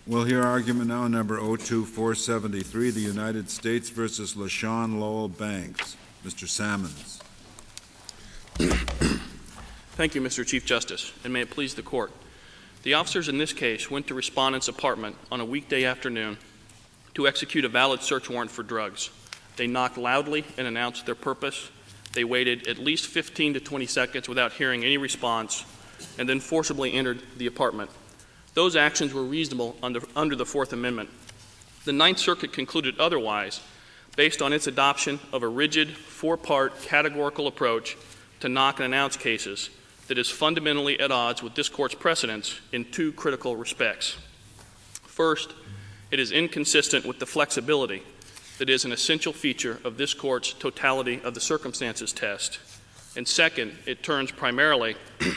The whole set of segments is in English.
We'll hear argument now, number 02473, the United States versus LaShawn Lowell Banks. Mr. Sammons. Thank you, Mr. Chief Justice, and may it please the Court. The officers in this case went to respondent's apartment on a weekday afternoon to execute a valid search warrant for drugs. They knocked loudly and announced their purpose. They waited at least 15 to 20 seconds without hearing any response, and then forcibly entered the apartment. Those actions were reasonable under the Fourth Amendment. The Ninth Circuit concluded otherwise based on its adoption of a rigid, four-part categorical approach to knock and announce cases that is fundamentally at odds with this Court's precedents in two critical respects. First, it is inconsistent with the flexibility that is an essential feature of this Court's totality of the circumstances test. And second, it turns primarily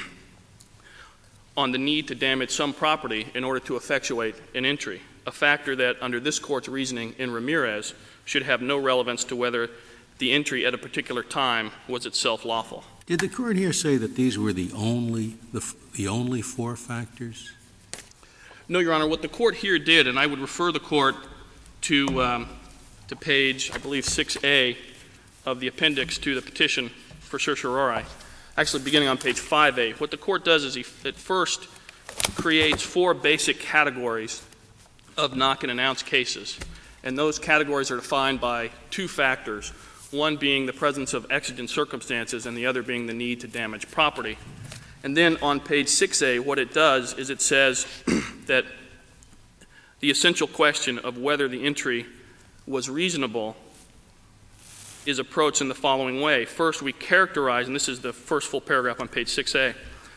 on the need to damage some property in order to effectuate an entry, a factor that, under this Court's reasoning in Ramirez, should have no relevance to whether the entry at a particular time was itself lawful. Did the Court here say that these were the only four factors? No, Your Honor. What the Court here did, and I would refer the Court to page, I believe, 6A of the appendix to the petition for certiorari, actually beginning on page 5A. What the Court does is it first creates four basic categories of knock and announce cases, and those categories are defined by two factors, one being the presence of exigent circumstances and the other being the need to damage property. And then on page 6A, what it does is it says that the essential question of whether the entry was reasonable is approached in the following way. First, we characterize, and this is the first full paragraph on page 6A,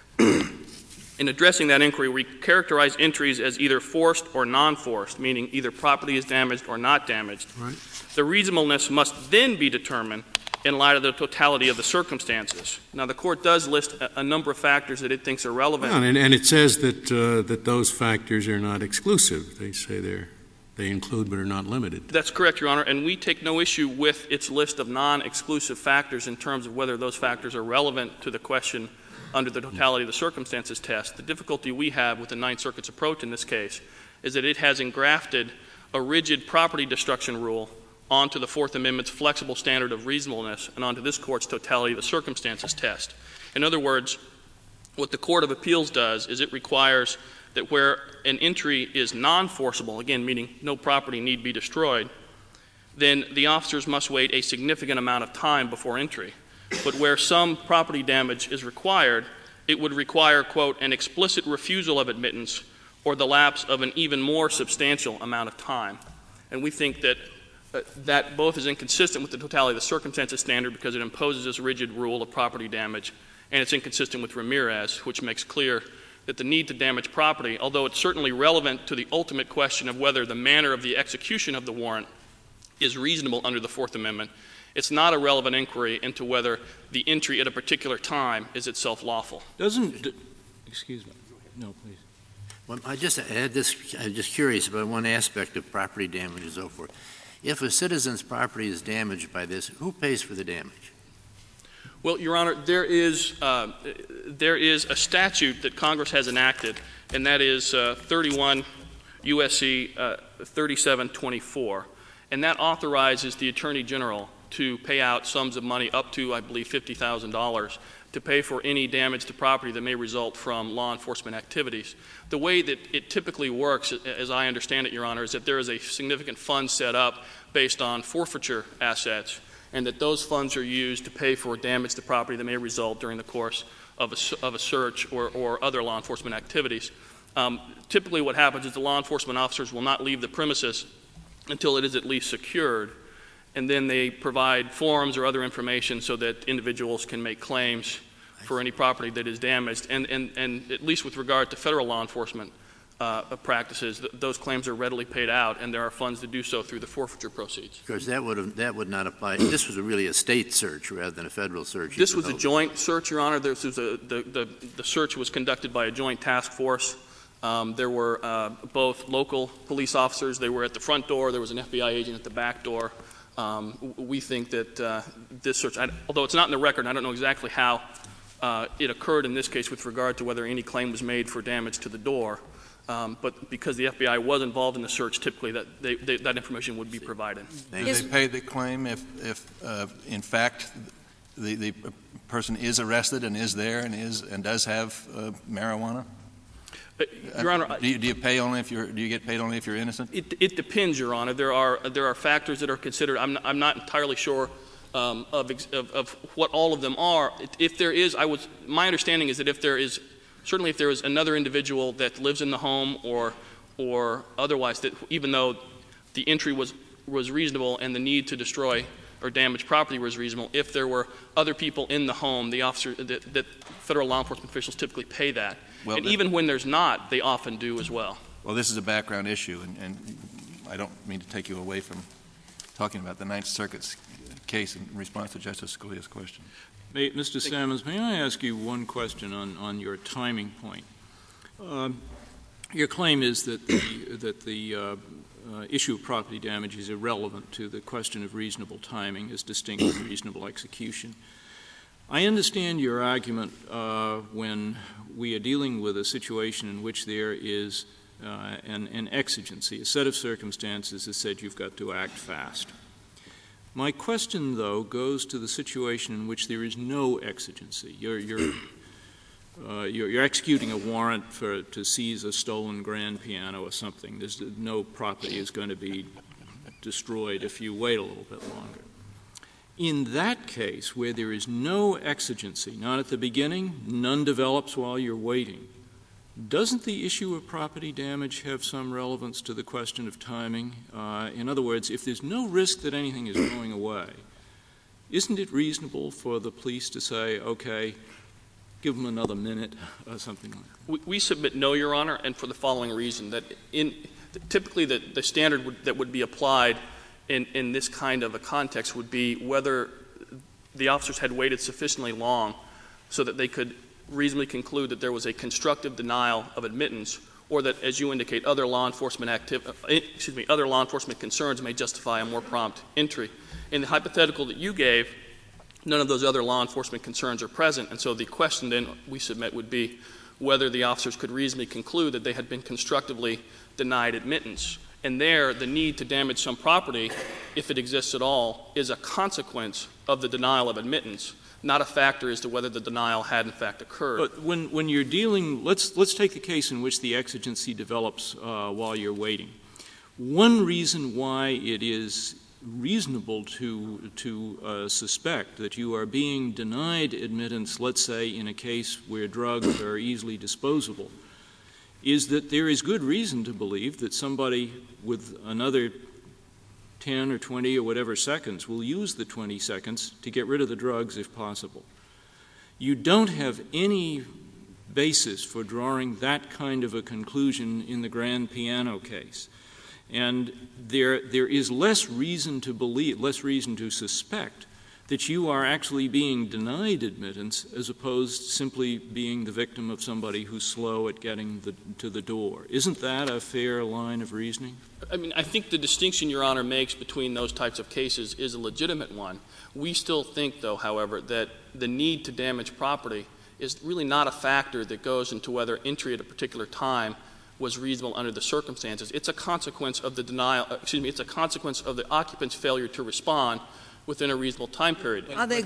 in addressing that inquiry, we characterize entries as either forced or non-forced, meaning either property is damaged or not damaged. Right. The reasonableness must then be determined in light of the totality of the circumstances. Now, the Court does list a number of factors that it thinks are relevant. Well, and it says that those factors are not exclusive. They say they include but are not limited. That's correct, Your Honor, and we take no issue with its list of non-exclusive factors in terms of whether those factors are relevant to the question under the totality of the circumstances test. The difficulty we have with the Ninth Circuit's approach in this case is that it has engrafted a rigid property destruction rule onto the Fourth Amendment's flexible standard of reasonableness and onto this Court's totality of the circumstances test. In other words, what the Court of Appeals does is it requires that where an entry is non-forcible, again, meaning no property need be destroyed, then the officers must wait a significant amount of time before entry. But where some property damage is required, it would require, quote, an explicit refusal of admittance or the lapse of an even more substantial amount of time. And we think that that both is inconsistent with the totality of the circumstances standard because it imposes this rigid rule of property damage, and it's inconsistent with Ramirez, which makes clear that the need to damage property, although it's certainly relevant to the ultimate question of whether the manner of the execution of the warrant is reasonable under the Fourth Amendment, it's not a relevant inquiry into whether the entry at a particular time is itself lawful. Excuse me. No, please. Well, I'm just curious about one aspect of property damage and so forth. If a citizen's property is damaged by this, who pays for the damage? Well, Your Honor, there is a statute that Congress has enacted, and that is 31 U.S.C. 3724, and that authorizes the Attorney General to pay out sums of money up to, I believe, $50,000 to pay for any damage to property that may result from law enforcement activities. The way that it typically works, as I understand it, Your Honor, is that there is a significant fund set up based on forfeiture assets, and that those funds are used to pay for damage to property that may result during the course of a search or other law enforcement activities. Typically what happens is the law enforcement officers will not leave the premises until it is at least secured, and then they provide forms or other information so that individuals can make claims for any property that is damaged. And at least with regard to federal law enforcement practices, those claims are readily paid out, and there are funds to do so through the forfeiture proceeds. Of course, that would not apply. This was really a state search rather than a federal search. This was a joint search, Your Honor. The search was conducted by a joint task force. There were both local police officers. They were at the front door. There was an FBI agent at the back door. We think that this search, although it's not in the record, I don't know exactly how it occurred in this case with regard to whether any claim was made for damage to the door. But because the FBI was involved in the search, typically that information would be provided. Do they pay the claim if in fact, the person is arrested and is there and does have marijuana? Your Honor, do you pay only if do you get paid only if you're innocent? It depends, Your Honor. There are factors that are considered. I'm not entirely sure of what all of them are. If there is, my understanding is that if there is another individual that lives in the home or otherwise, that even though the entry was reasonable and the need to destroy or damage property was reasonable, if there were other people in the home, that federal law enforcement officials typically pay that. Well, and even when there's not, they often do as well. Well, this is a background issue, and I don't mean to take you away from talking about the Ninth Circuit's case in response to Justice Scalia's question. Mr. Sammons, may I ask you one question on your timing point? Your claim is that the issue of property damage is irrelevant to the question of reasonable timing as distinct from reasonable execution. I understand your argument when we are dealing with a situation in which there is an exigency, a set of circumstances that said you've got to act fast. My question, though, goes to the situation in which there is no exigency. You're executing a warrant to seize a stolen grand piano or something. There's no property is going to be destroyed if you wait a little bit longer. In that case, where there is no exigency, not at the beginning, none develops while you're waiting, doesn't the issue of property damage have some relevance to the question of timing? In other words, if there's no risk that anything is going away, isn't it reasonable for the police to say, okay, give them another minute or something like that? We submit no, Your Honor, and for the following reason, that typically the standard that would be applied in this kind of a context would be whether the officers had waited sufficiently long so that they could reasonably conclude that there was a constructive denial of admittance, or that, as you indicate, other law enforcement concerns may justify a more prompt entry. In the hypothetical that you gave, none of those other law enforcement concerns are present, and so the question then we submit would be whether the officers could reasonably conclude that they had been constructively denied admittance. And there, the need to damage some property, if it exists at all, is a consequence of the denial of admittance, not a factor as to whether the denial had in fact occurred. But when you're dealing, let's take a case in which the exigency develops while you're waiting. One reason why it is reasonable to suspect that you are being denied admittance, let's say in a case where drugs are easily disposable, is that there is good reason to believe that somebody with another 10 or 20 or whatever seconds will use the 20 seconds to get rid of the drugs if possible. You don't have any basis for drawing that kind of a conclusion in the grand piano case. And there is less reason to suspect that you are actually being denied admittance as opposed to simply being the victim of somebody who's slow at getting to the door. Isn't that a fair line of reasoning? I mean, I think the distinction Your Honor makes between those types of cases is a legitimate one. We still think, though, however, that the need to damage property is really not a factor that goes into whether entry at a particular time was reasonable under the circumstances. It's a consequence of it's a consequence of the occupant's failure to respond within a reasonable time period. Are there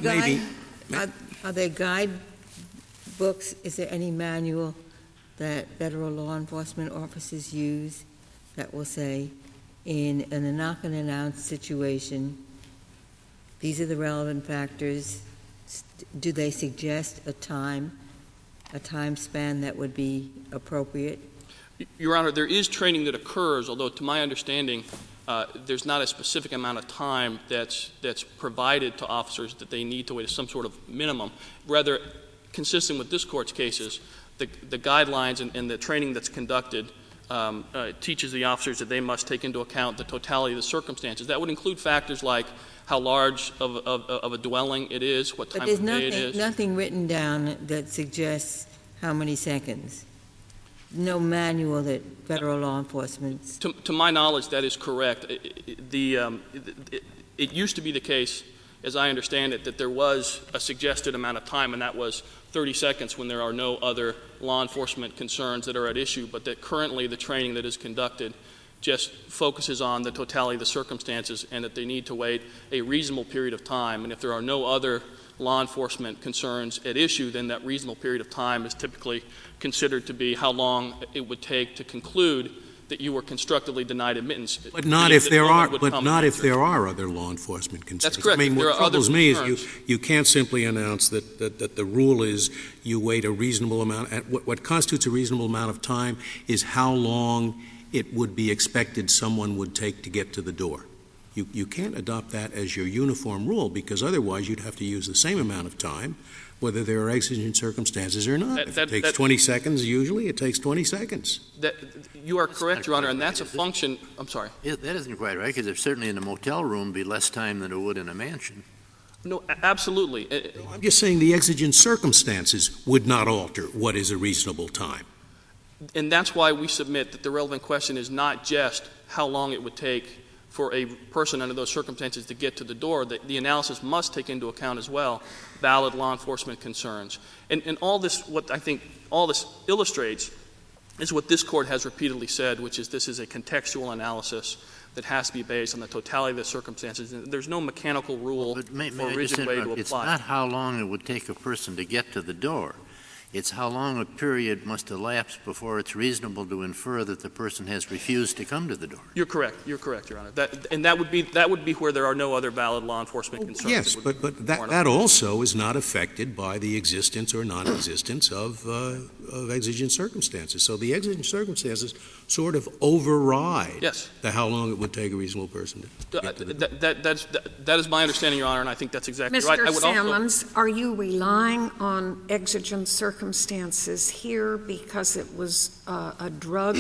guide books? Is there any manual that federal law enforcement officers use that will say, in a knock-and-announce situation, these are the relevant factors? Do they suggest a time span that would be appropriate? Your Honor, there is training that occurs, although to my understanding, there's not a specific amount of time that's provided to officers that they need to wait some sort of minimum. Rather, consistent with this Court's cases, the guidelines and the training that's conducted teaches the officers that they must take into account the totality of the circumstances. That would include factors like how large of a dwelling it is, what time of day it is. But there's nothing written down that suggests how many seconds. No manual that federal law enforcement. To my knowledge, that is correct. It used to be the case as I understand it, that there was a suggested amount of time, and that was 30 seconds when there are no other law enforcement concerns that are at issue, but that currently the training that is conducted just focuses on the totality of the circumstances and that they need to wait a reasonable period of time. And if there are no other law enforcement concerns at issue, then that reasonable period of time is typically considered to be how long it would take to conclude that you were constructively denied admittance. But not if there are other law enforcement concerns. That's correct. I mean, what troubles me is you can't simply announce that the rule is you wait a reasonable amount. What constitutes a reasonable amount of time is how long it would be expected someone would take to get to the door. You can't adopt that as your uniform rule, because otherwise you'd have to use the same amount of time whether there are exigent circumstances or not. If it takes 20 seconds, usually it takes 20 seconds. You are correct, Your Honor, and that's a function — I'm sorry. That isn't quite right, because certainly in a motel room be less time than it would in a mansion. No, absolutely. I'm just saying the exigent circumstances would not alter what is a reasonable time. And that's why we submit that the relevant question is not just how long it would take for a person under those circumstances to get to the door. The analysis must take into account as well valid law enforcement concerns. And all this, what I think all this illustrates is what this Court has repeatedly said, which is this is a contextual analysis that has to be based on the totality of the circumstances. And there's no mechanical rule or rigid way to apply. It's not how long it would take a person to get to the door. It's how long a period must elapse before it's reasonable to infer that the person has refused to come to the door. You're correct. You're correct, Your Honor. That would be where there are no other valid law enforcement concerns. Yes, but that also is not affected by the existence or non-existence of exigent circumstances. So the exigent circumstances sort of override the how long it would take a reasonable person to get to the door. That is my understanding, Your Honor, and I think that's exactly right. Mr. Salmons, are you relying on exigent circumstances here because it was a drug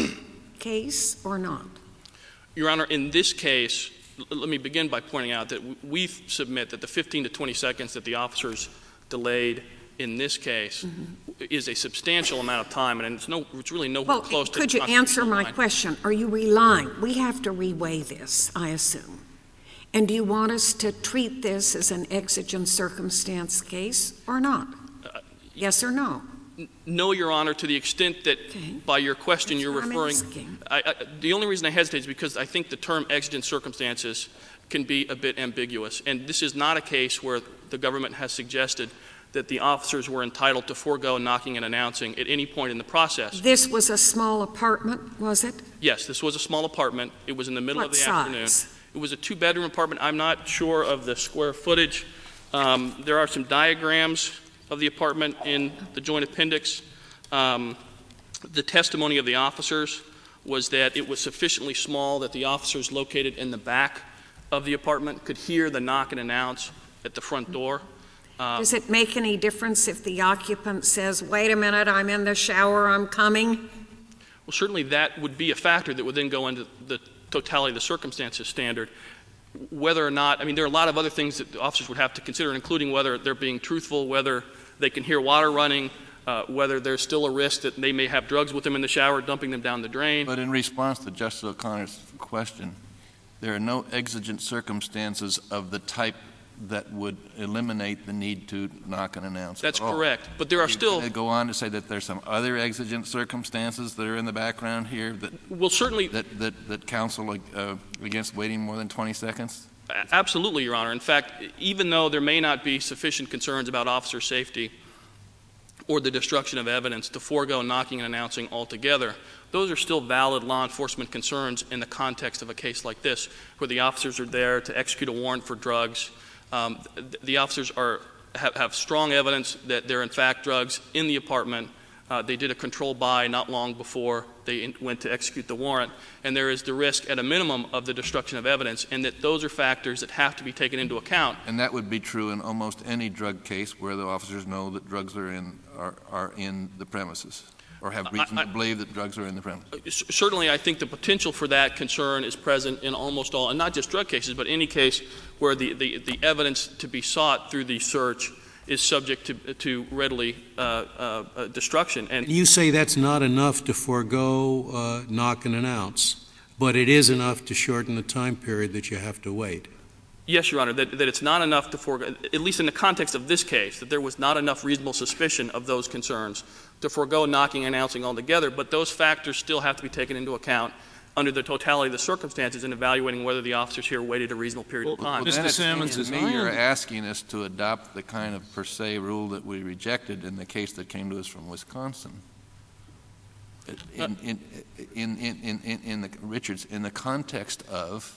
case or not? Your Honor, in this case, let me begin by pointing out that we submit that the 15 to 20 seconds that the officers delayed in this case is a substantial amount of time, and it's really nowhere close to — could you answer my question? Are you relying — we have to reweigh this, I assume. And do you want us to treat this as an exigent circumstance case or not? Yes or no? No, Your Honor, to the extent that by your question you're referring — the only reason I hesitate is because I think the term exigent circumstances can be a bit ambiguous. And this is not a case where the government has suggested that the officers were entitled to forego knocking and announcing at any point in the process. This was a small apartment, was it? Yes, this was a small apartment. It was in the middle of the afternoon. Size? It was a two-bedroom apartment. I'm not sure of the square footage. There are some diagrams of the apartment in the joint appendix. The testimony of the officers was that it was sufficiently small that the officers located in the back of the apartment could hear the knock and announce at the front door. Does it make any difference if the occupant says, wait a minute, I'm in the shower, I'm coming? Well, certainly that would be a factor that would then go into the totality of the circumstances standard. Whether or not — I mean, there are a lot of other things that the officers would have to consider, including whether they're being truthful, whether they can hear water running, whether there's still a risk that they may have drugs with them in the shower, dumping them down the drain. But in response to Justice O'Connor's question, there are no exigent circumstances of the type that would eliminate the need to knock and announce. That's correct. But there are still — Can I go on to say that there's some other exigent circumstances that are in the background here that — well, certainly — that counsel against waiting more than 20 seconds? Absolutely, Your Honor. In fact, even though there may not be sufficient concerns about officer safety or the destruction of evidence to forego knocking and announcing altogether, those are still valid law enforcement concerns in the context of a case like this, where the officers are there to execute a warrant for drugs. The officers have strong evidence that there are, in fact, drugs in the apartment. They did a controlled buy not long before they went to execute the warrant, and there is the risk at a minimum of the destruction of evidence, and that those are factors that have to be taken into account. And that would be true in almost any drug case where the officers know that drugs are in the premises, or have reason to believe that drugs are in the premises. Certainly, I think the potential for that concern is present in almost all, and not just drug cases, but any case where the evidence to be sought through the search is subject to readily destruction. And you say that's not enough to forego knock and announce, but it is enough to shorten the time period that you have to wait. Yes, Your Honor, that it's not enough to forego, at least in the context of this case, that there was not enough reasonable suspicion of those concerns to forego knocking and announcing altogether, but those factors still have to be taken into account under the totality of the circumstances in evaluating whether the officers here waited a reasonable period of time. Mr. Salmons, to me, you're asking us to adopt the kind of per se rule that we rejected in the case that came to us from Wisconsin. Richards, in the context of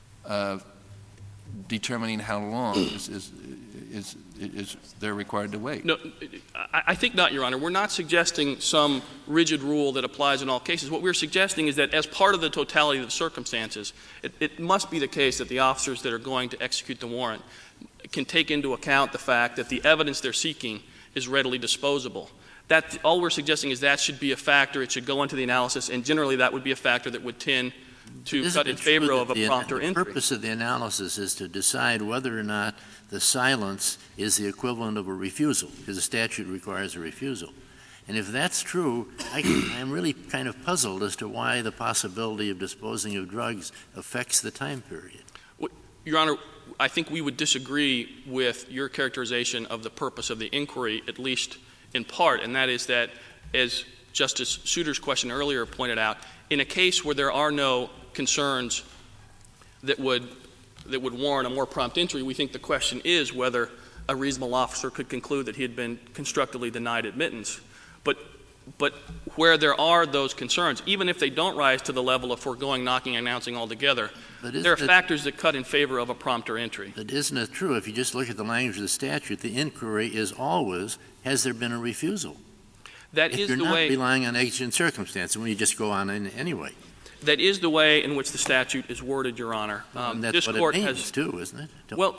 determining how long is they're required to wait. No, I think not, Your Honor. We're not suggesting some rigid rule that applies in all cases. What we're suggesting is that as part of the totality of the circumstances, it must be the case that the officers that are going to execute the warrant can take into account the fact that the evidence they're seeking is readily disposable. That, all we're suggesting is that should be a factor. It should go into the analysis, and generally that would be a factor that would tend to cut in favor of a prompter entry. The purpose of the analysis is to decide whether or not the silence is the equivalent of a refusal, because the statute requires a refusal. And if that's true, I'm really kind of puzzled as to why the possibility of disposing of drugs affects the time period. Your Honor, I think we would disagree with your characterization of the purpose of the inquiry, at least in part, and that is that, as Justice Souter's question earlier pointed out, in a case where there are no concerns that would warrant a more prompt entry, we think the question is whether a reasonable officer could conclude that he had been constructively denied admittance. But where there are those concerns, even if they don't rise to the level of foregoing knocking and announcing altogether, there are factors that cut in favor of a prompter entry. But isn't it true, if you just look at the language of the statute, the inquiry is always, has there been a refusal? That if is you're the not way, relying on exigent circumstances, when you just go on in anyway. that is the way in which the statute is worded, Your Honor. And that's this what court it means, has, too, isn't it? well,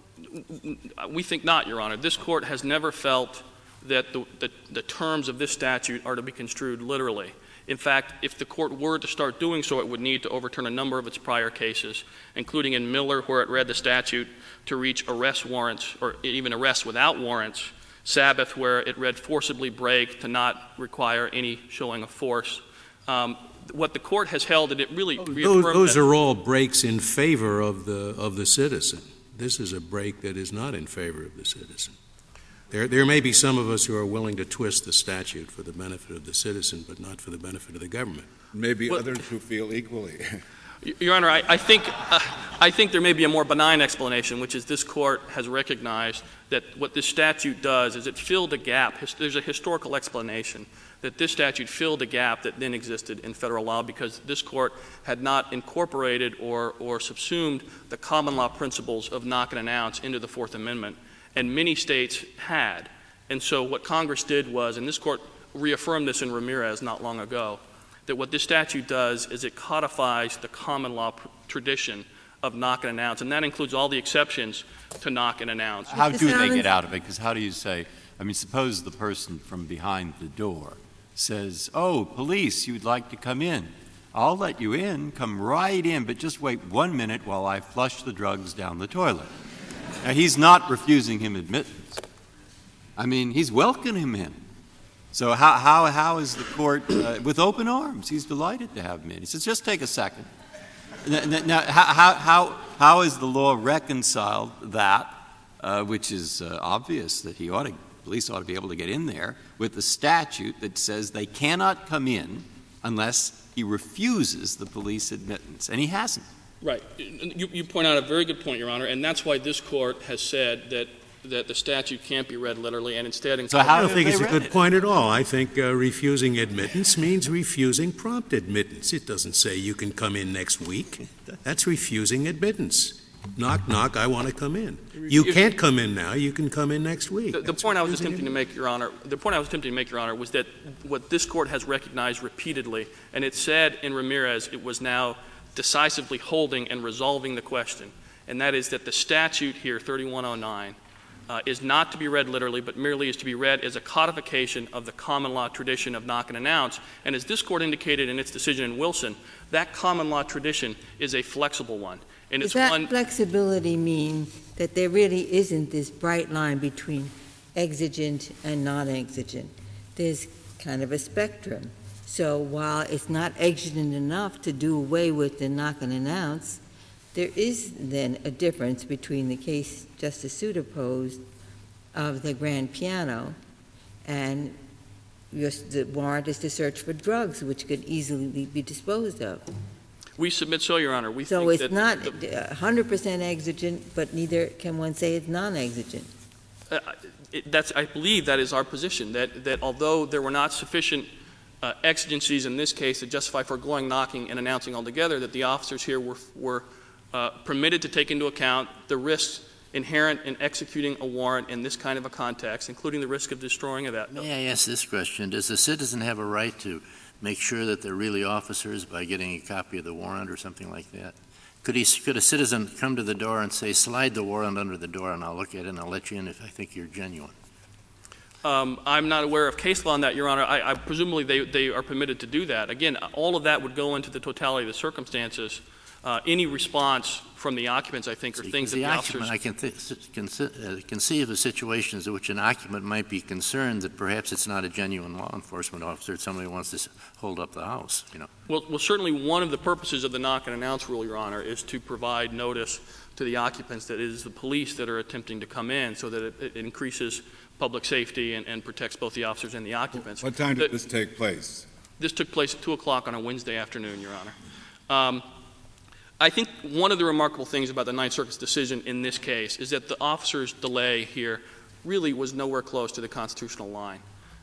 we think not, Your Honor. This court has never felt that the terms of this statute are to be construed literally. In fact, if the court were to start doing so, it would need to overturn a number of its prior cases, including in Miller, where it read the statute to reach arrest warrants or even arrests without warrants, Sabbath, where it read forcibly break to not require any showing of force. What the court has held, and it really reaffirmed those are all breaks in favor of the citizen. This is a break that is not in favor of the citizen. There may be some of us who are willing to twist the statute for the benefit of the citizen, but not for the benefit of the government. Maybe others who feel equally. Your Honor, I think there may be a more benign explanation, which is this court has recognized that what this statute does is it filled a gap. There's a historical explanation that this statute filled a gap that then existed in federal law because this court had not incorporated or subsumed the common law principles of knock and announce into the Fourth Amendment, and many states had. And so what Congress did was, and this court reaffirmed this in Ramirez not long ago, that what this statute does is it codifies the common law tradition of knock and announce, and that includes all the exceptions to knock and announce. How do they get out of it? Because how do you say, I mean, suppose the person from behind the door says, oh, police, you'd like to come in. I'll let you in, come right in, but just wait 1 minute while I flush the drugs down the toilet. Now, he's not refusing him admittance. I mean, he's welcoming him in. So how is the court with open arms? He's delighted to have him in. He says, just take a second. Now, how is the law reconciled that, which is obvious that police ought to be able to get in there, with the statute that says they cannot come in unless he refuses the police admittance, and he hasn't. Right. You point out a very good point, Your Honor, and that's why this court has said that the statute can't be read literally and instead... So I don't think it's a good point at all. I think refusing admittance means refusing prompt admittance. It doesn't say you can come in next week. That's refusing admittance. Knock, knock, I want to come in. You can't come in now. You can come in next week. The point I was attempting to make, Your Honor, was that what this court has recognized repeatedly, and it said in Ramirez it was now decisively holding and resolving the question, and that is that the statute here, 3109, is not to be read literally, but merely is to be read as a codification of the common law tradition of knock and announce. And as this court indicated in its decision in Wilson, that common law tradition is a flexible one. And does that flexibility mean that there really isn't this bright line between exigent and non-exigent? There's kind of a spectrum. So while it's not exigent enough to do away with the knock and announce, there is then a difference between the case Justice Souter posed of the grand piano and the warrant is to search for drugs, which could easily be disposed of. We submit so, Your Honor. So it's not 100% exigent, but neither can one say it's non-exigent. I believe that is our position, that although there were not sufficient exigencies in this case to justify foregoing knocking and announcing altogether, that the officers here were permitted to take into account the risks inherent in executing a warrant in this kind of a context, including the risk of destroying that. May I ask this question? Does the citizen have a right to make sure that they're really officers by getting a copy of the warrant or something like that? Could a citizen come to the door and say, slide the warrant under the door and I'll look at it and I'll let you in if I think you're genuine? I'm not aware of case law on that, Your Honor. I presumably they are permitted to do that. Again, all of that would go into the totality of the circumstances. Any response from the occupants, I think, are things that the officers... I can conceive of situations in which an occupant might be concerned that perhaps it's not a genuine law enforcement officer, somebody wants to hold up the house, you know. Well, certainly one of the purposes of the knock and announce rule, Your Honor, is to provide notice to the occupants that it is the police that are attempting to come in so that it increases public safety and protects both the officers and the occupants. What time did this take place? This took place at 2 o'clock on a Wednesday afternoon, Your Honor. I think one of the remarkable things about the Ninth Circuit's decision in this case is that the officers' delay here really was nowhere close to the constitutional line.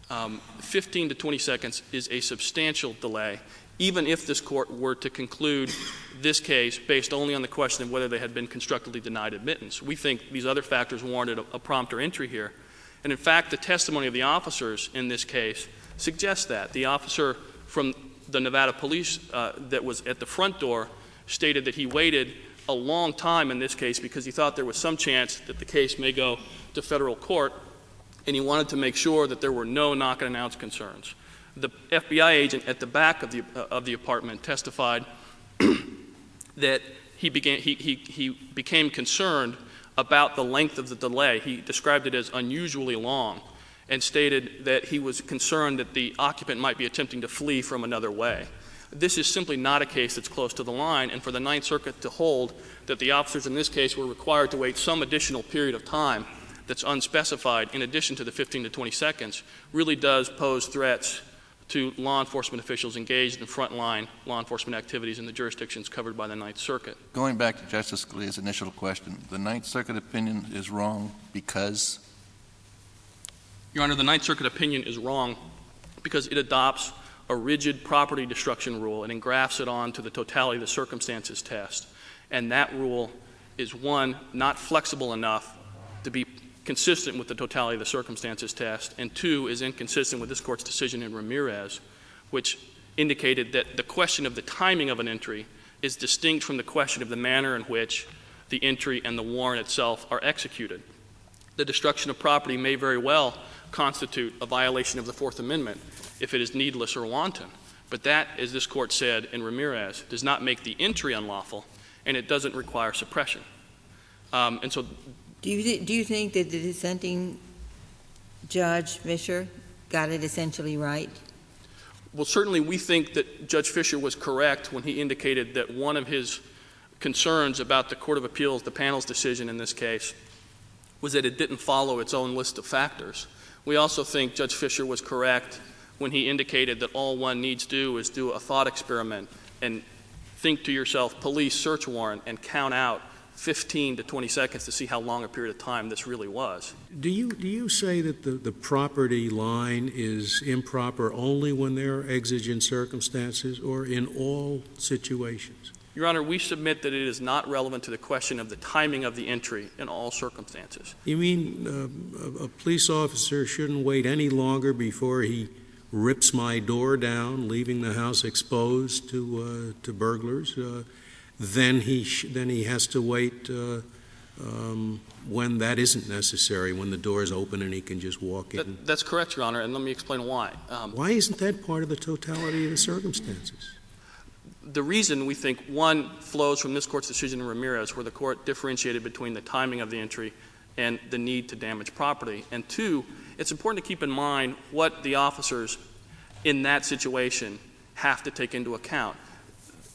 15 to 20 seconds is a substantial delay, even if this court were to conclude this case based only on the question of whether they had been constructively denied admittance. We think these other factors warranted a prompter entry here. And in fact, the testimony of the officers in this case suggests that. The officer from the Nevada police that was at the front door stated that he waited a long time in this case because he thought there was some chance that the case may go to federal court, and he wanted to make sure that there were no knock and announce concerns. The FBI agent at the back of the apartment testified that he became concerned about the length of the delay. He described it as unusually long and stated that he was concerned that the occupant might be attempting to flee from another way. This is simply not a case that's close to the line, and for the Ninth Circuit to hold that the officers in this case were required to wait some additional period of time that's unspecified in addition to the 15 to 20 seconds really does pose threats to law enforcement officials engaged in frontline law enforcement activities in the jurisdictions covered by the Ninth Circuit. Going back to Justice Scalia's initial question, the Ninth Circuit opinion is wrong because? Your Honor, the Ninth Circuit opinion is wrong because it adopts a rigid property destruction rule and engrafts it on to the totality of the circumstances test. And that rule is, one, not flexible enough to be consistent with the totality of the circumstances test, and two, is inconsistent with this Court's decision in Ramirez, which indicated that the question of the timing of an entry is distinct from the question of the manner in which the entry and the warrant itself are executed. The destruction of property may very well constitute a violation of the Fourth Amendment if it is needless or wanton. But that, as this Court said in Ramirez, does not make the entry unlawful, and it doesn't require suppression. And so, do you think that the dissenting Judge Fisher got it essentially right? Well, certainly we think that Judge Fisher was correct when he indicated that one of his concerns about the Court of Appeals, the panel's decision in this case, was that it didn't follow its own list of factors. We also think Judge Fisher was correct when he indicated that all one needs to do is do a thought experiment and think to yourself, police search warrant, and count out 15 to 20 seconds to see how long a period of time this really was. Do you say that the property line is improper only when there are exigent circumstances or in all situations? Your Honor, we submit that it is not relevant to the question of the timing of the entry in all circumstances. You mean a police officer shouldn't wait any longer before he rips my door down, leaving the house exposed to burglars? Then he has to wait when that isn't necessary, when the door is open and he can just walk in. That's correct, Your Honor, and let me explain why. Why isn't that part of the totality of the circumstances? The reason, we think, one, flows from this Court's decision in Ramirez, where the Court differentiated between the timing of the entry and the need to damage property. And two, it's important to keep in mind what the officers in that situation have to take into account.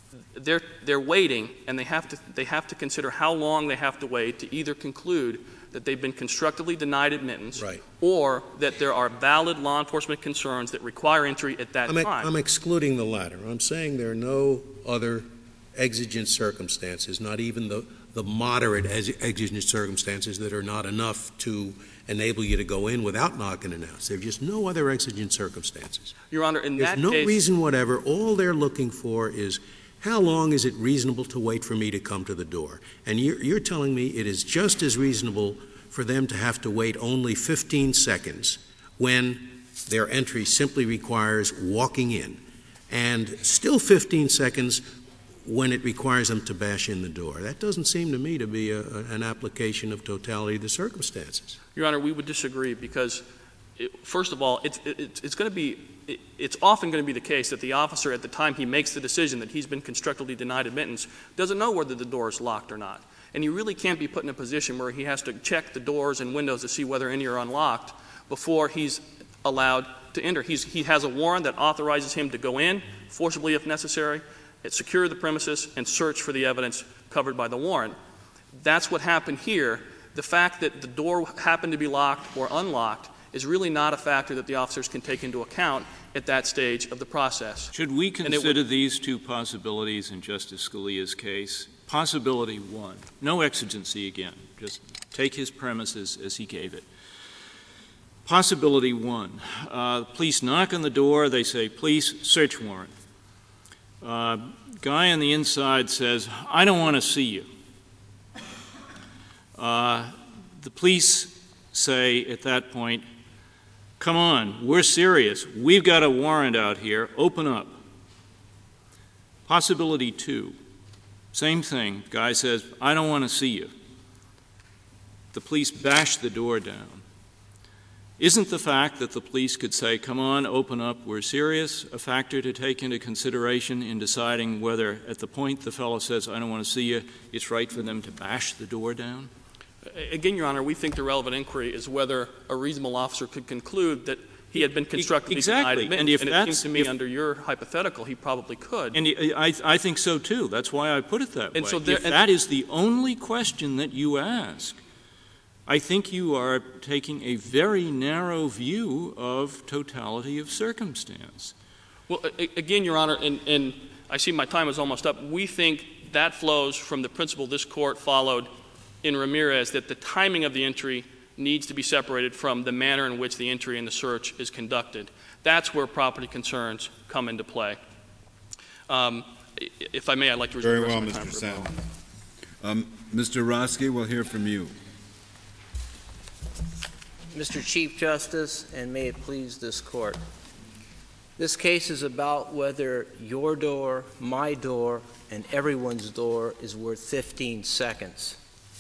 they're waiting, and they have to consider how long they have to wait to either conclude that they've been constructively denied admittance, Right. or that there are valid law enforcement concerns that require entry at that time. I'm excluding the latter. I'm saying there are no other exigent circumstances, not even the moderate exigent circumstances that are not enough to enable you to go in without knocking and announce. There are just no other exigent circumstances. Your Honor, in There's that no case, reason whatever. All they're looking for is how long is it reasonable to wait for me to come to the door? And you're telling me it is just as reasonable for them to have to wait only 15 seconds when their entry simply requires walking in, and still 15 seconds when it requires them to bash in the door. That doesn't seem to me to be an application of totality of the circumstances. Your Honor, we would disagree because, first of all, it's often going to be the case that the officer, at the time he makes the decision that he's been constructively denied admittance, doesn't know whether the door is locked or not. And he really can't be put in a position where he has to check the doors and windows to see whether any are unlocked before he's allowed to enter. He has a warrant that authorizes him to go in, forcibly if necessary, secure the premises, and search for the evidence covered by the warrant. That's what happened here. The fact that the door happened to be locked or unlocked is really not a factor that the officers can take into account at that stage of the process. Should we consider these two possibilities in Justice Scalia's case? Possibility one, no exigency again, just take his premises as he gave it. Possibility one, police knock on the door, they say, "Police, search warrant." Guy on the inside says, "I don't want to see you." The police say at that point, "Come on, we're serious. We've got a warrant out here. Open up." Possibility two, same thing. Guy says, "I don't want to see you." The police bash the door down. Isn't the fact that the police could say, "Come on, open up, we're serious," a factor to take into consideration in deciding whether at the point the fellow says, "I don't want to see you," it's right for them to bash the door down? Again, Your Honor, we think the relevant inquiry is whether a reasonable officer could conclude that he had been constructively denied admittance. And if it seems to me, under your hypothetical, he probably could. And I think so, too. That's why I put it that way. So if that is the only question that you ask, I think you are taking a very narrow view of totality of circumstance. Well, again, Your Honor, and I see my time is almost up, we think that flows from the principle this Court followed in Ramirez, that the timing of the entry needs to be separated from the manner in which the entry and the search is conducted. That's where property concerns come into play. If I may, I'd like to reserve the rest of my time for Very well, Mr. Salmon. Mr. Roski, we'll hear from you. Mr. Chief Justice, and may it please this Court, this case is about whether your door, my door, and everyone's door is worth 15 seconds.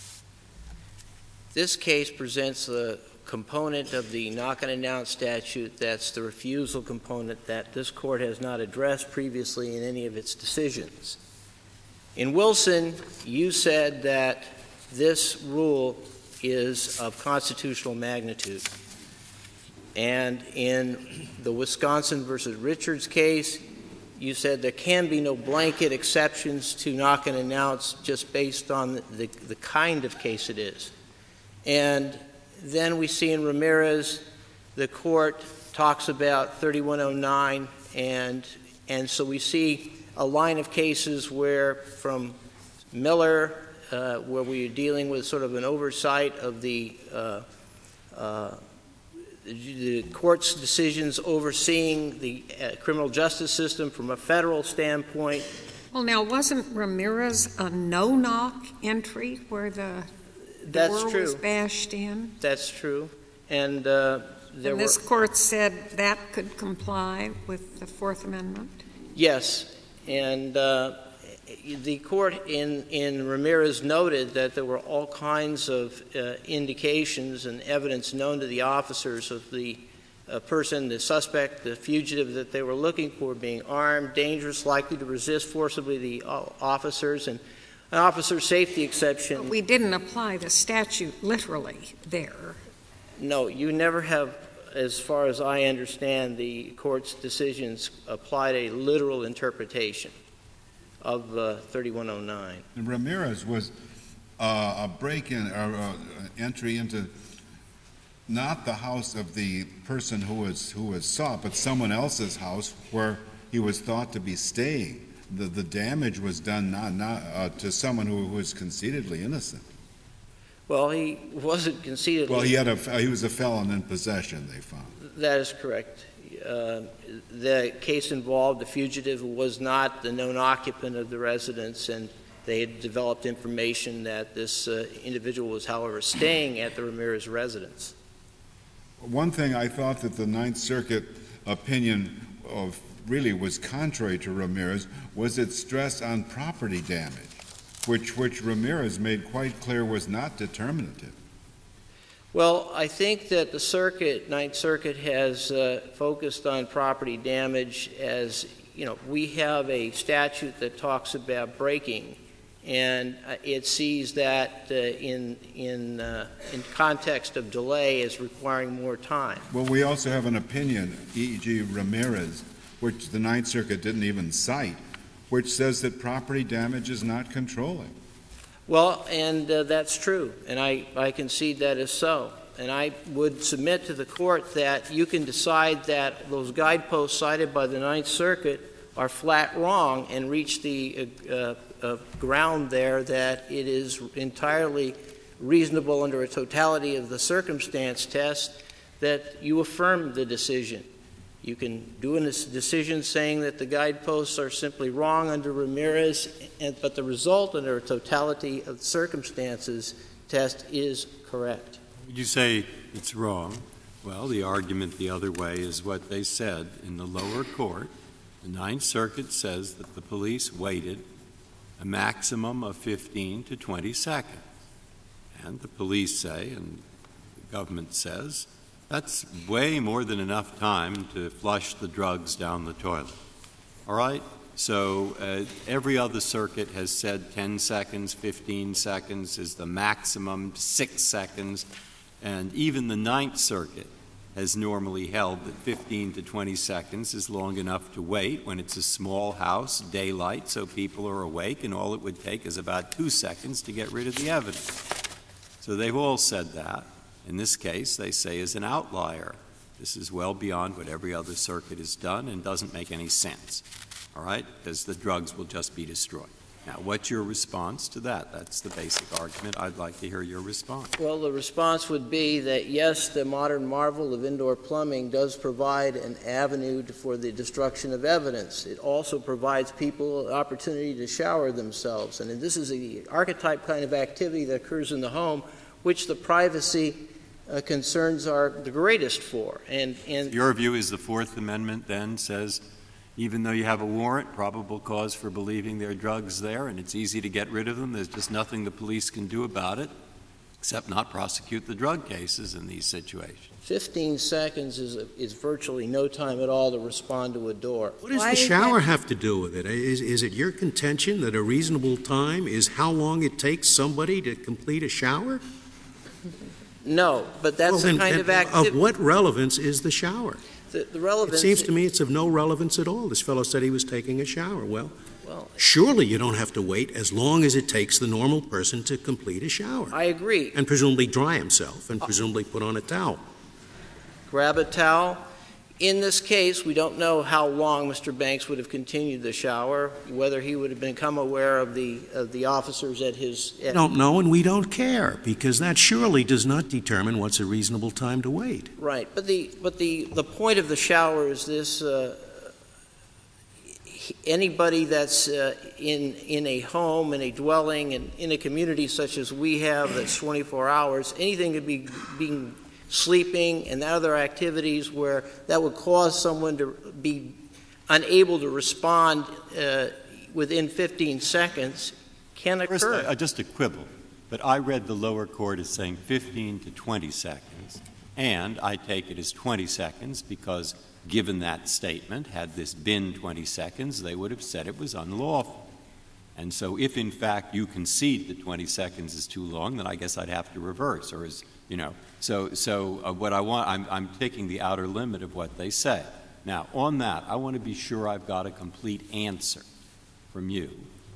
This case presents the component of the knock and announce statute that's the refusal component that this Court has not addressed previously in any of its decisions. In Wilson, you said that this rule is of constitutional magnitude. And in the Wisconsin versus Richards case, you said there can be no blanket exceptions to knock and announce just based on the kind of case it is. And then we see in Ramirez, the Court talks about 3109, and so we see a line of cases where from Miller, where we are dealing with sort of an oversight of the Court's decisions overseeing the criminal justice system from a federal standpoint. Well, now, wasn't Ramirez a no-knock entry where the door was bashed in? That's true. And this Court said that could comply with the Fourth Amendment? Yes. And the Court in Ramirez noted that there were all kinds of indications and evidence known to the officers of the person, the suspect, the fugitive that they were looking for being armed, dangerous, likely to resist forcibly the officers, and an officer safety exception. But we didn't apply the statute literally there. No, you never have, as far as I understand, the Court's decisions applied a literal interpretation. of 3109. Ramirez was a break-in or entry into not the house of the person who was sought, but someone else's house where he was thought to be staying. The damage was done not to someone who was conceitedly innocent. Well, he wasn't concededly. Well, he was a felon in possession, they found. That is correct. The case involved a fugitive who was not the known occupant of the residence, and they had developed information that this individual was, however, staying at the Ramirez residence. One thing I thought that the Ninth Circuit opinion really was contrary to Ramirez was its stress on property damage, which Ramirez made quite clear was not determinative. Well, I think that the Ninth Circuit has focused on property damage as, we have a statute that talks about breaking, and it sees that in context of delay as requiring more time. Well, we also have an opinion, E.G. Ramirez, which the Ninth Circuit didn't even cite, which says that property damage is not controlling. Well, and that's true, and I concede that is so. And I would submit to the Court that you can decide that those guideposts cited by the Ninth Circuit are flat wrong and reach the ground there that it is entirely reasonable under a totality of the circumstance test that you affirm the decision. You can do a decision saying that the guideposts are simply wrong under Ramirez, but the result under a totality of circumstances test is correct. You say it's wrong. Well, the argument the other way is what they said in the lower court. The Ninth Circuit says that the police waited a maximum of 15 to 20 seconds. And the police say, and the government says, that's way more than enough time to flush the drugs down the toilet. All right? So every other circuit has said 10 seconds, 15 seconds is the maximum, 6 seconds. And even the Ninth Circuit has normally held that 15 to 20 seconds is long enough to wait when it's a small house, daylight, so people are awake, and all it would take is about 2 seconds to get rid of the evidence. So they've all said that. In this case, they say is an outlier. This is well beyond what every other circuit has done and doesn't make any sense, all right, because the drugs will just be destroyed. Now, what's your response to that? That's the basic argument. I'd like to hear your response. Well, the response would be that, yes, the modern marvel of indoor plumbing does provide an avenue for the destruction of evidence. It also provides people an opportunity to shower themselves. And this is the archetype kind of activity that occurs in the home, which the privacy concerns are the greatest for. And your view is the Fourth Amendment then says even though you have a warrant, probable cause for believing there are drugs there, and it's easy to get rid of them, there's just nothing the police can do about it except not prosecute the drug cases in these situations. 15 seconds is virtually no time at all to respond to a door. What does the shower have to do with it? Is it your contention that a reasonable time is how long it takes somebody to complete a shower? No, but that's the kind of activity. Of what relevance is the shower? The relevance. It seems to me it's of no relevance at all. This fellow said he was taking a shower. Well, surely you don't have to wait as long as it takes the normal person to complete a shower. I agree. And presumably dry himself and presumably put on a towel. Grab a towel. In this case, we don't know how long Mr. Banks would have continued the shower, whether he would have become aware of the officers at his... We don't know and we don't care, because that surely does not determine what's a reasonable time to wait. Right. But the point of the shower is this... anybody that's in a home, in a dwelling, and in a community such as we have that's 24 hours, anything could be being... sleeping and other activities where that would cause someone to be unable to respond within 15 seconds can occur. First, just a quibble, but I read the lower court as saying 15 to 20 seconds, and I take it as 20 seconds because given that statement, had this been 20 seconds, they would have said it was unlawful. And so if, in fact, you concede that 20 seconds is too long, then I guess I'd have to reverse, or as, you know. So what I want, I'm taking the outer limit of what they say. Now, on that, I want to be sure I've got a complete answer from you.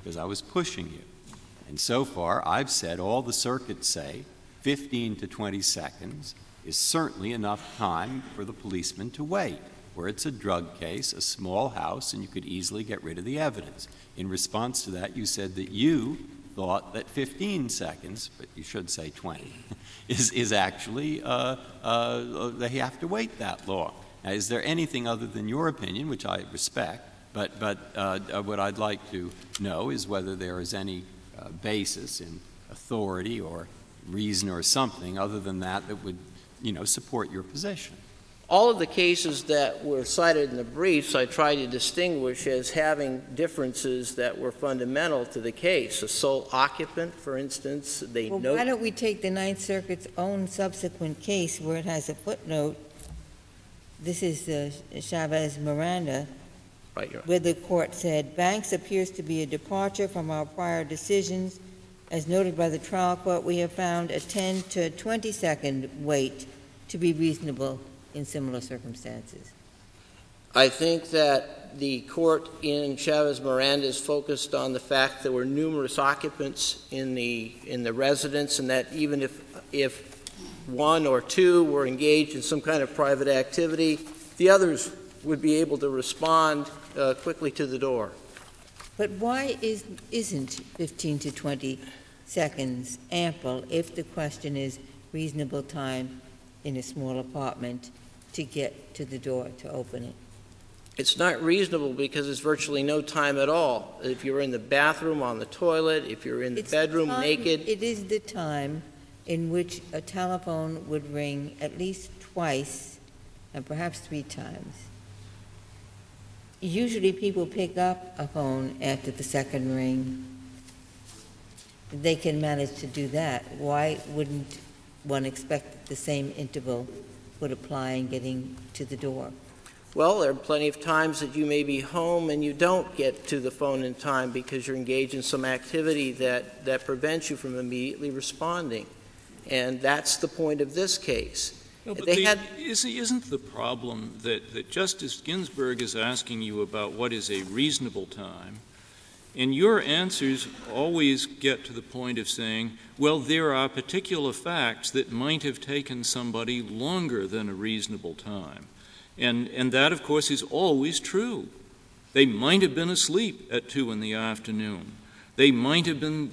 because I was pushing you. And so far, I've said, all the circuits say, 15 to 20 seconds is certainly enough time for the policeman to wait, where it's a drug case, a small house, and you could easily get rid of the evidence. In response to that, you said that you thought that 15 seconds, but you should say 20, is actually they have to wait that long. Now, is there anything other than your opinion, which I respect, but what I'd like to know is whether there is any basis in authority or reason or something other than that that would, support your position. All of the cases that were cited in the briefs I tried to distinguish as having differences that were fundamental to the case. A sole occupant, for instance, why don't we take the Ninth Circuit's own subsequent case where it has a footnote? This is Chavez-Miranda, right, where the court said, Banks appears to be a departure from our prior decisions. As noted by the trial court, we have found a 10 to 20-second wait to be reasonable in similar circumstances. I think that the court in Chavez-Miranda is focused on the fact there were numerous occupants in the residence, and that even if one or two were engaged in some kind of private activity, the others would be able to respond quickly to the door. But why isn't 15 to 20 seconds ample if the question is reasonable time in a small apartment to get to the door to open it? It's not reasonable because it's virtually no time at all. If you're in the bathroom, on the toilet, if you're in the bedroom naked. It is the time in which a telephone would ring at least twice and perhaps 3 times. Usually people pick up a phone after the second ring. They can manage to do that. Why wouldn't one expect that the same interval would apply in getting to the door? Well, there are plenty of times that you may be home and you don't get to the phone in time because you're engaged in some activity that prevents you from immediately responding. And that's the point of this case. No, but isn't the problem that Justice Ginsburg is asking you about what is a reasonable time, and your answers always get to the point of saying, well, there are particular facts that might have taken somebody longer than a reasonable time. And that, of course, is always true. They might have been asleep at 2 in the afternoon. They might have been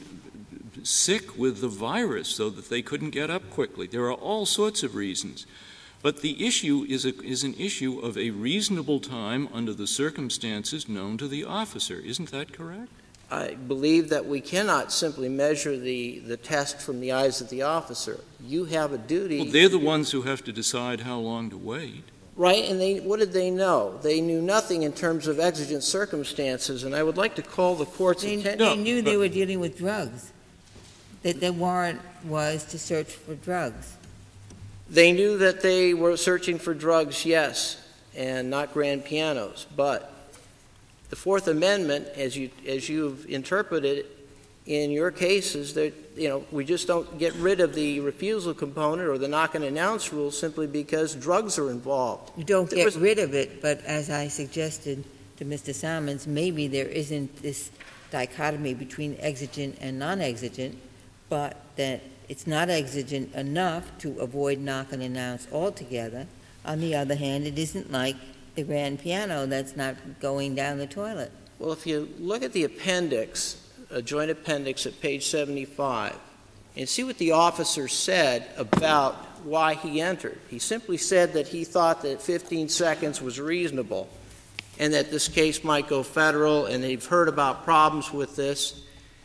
sick with the virus so that they couldn't get up quickly. There are all sorts of reasons. But the issue is an issue of a reasonable time under the circumstances known to the officer. Isn't that correct? I believe that we cannot simply measure the test from the eyes of the officer. You have a duty. Well, they're the ones who have to decide how long to wait. Right, and what did they know? They knew nothing in terms of exigent circumstances, and I would like to call the court's attention. They knew they were dealing with drugs, that the warrant was to search for drugs. They knew that they were searching for drugs, yes, and not grand pianos, but the Fourth Amendment, as you've interpreted it in your cases, that we just don't get rid of the refusal component or the knock and announce rule simply because drugs are involved. You don't get rid of it, but as I suggested to Mr. Salmons, maybe there isn't this dichotomy between exigent and non-exigent, but that it's not exigent enough to avoid knock and announce altogether. On the other hand, it isn't like the grand piano that's not going down the toilet. Well, if you look at the appendix, a joint appendix at page 75, and see what the officer said about why he entered. He simply said that he thought that 15 seconds was reasonable and that this case might go federal, and they've heard about problems with this.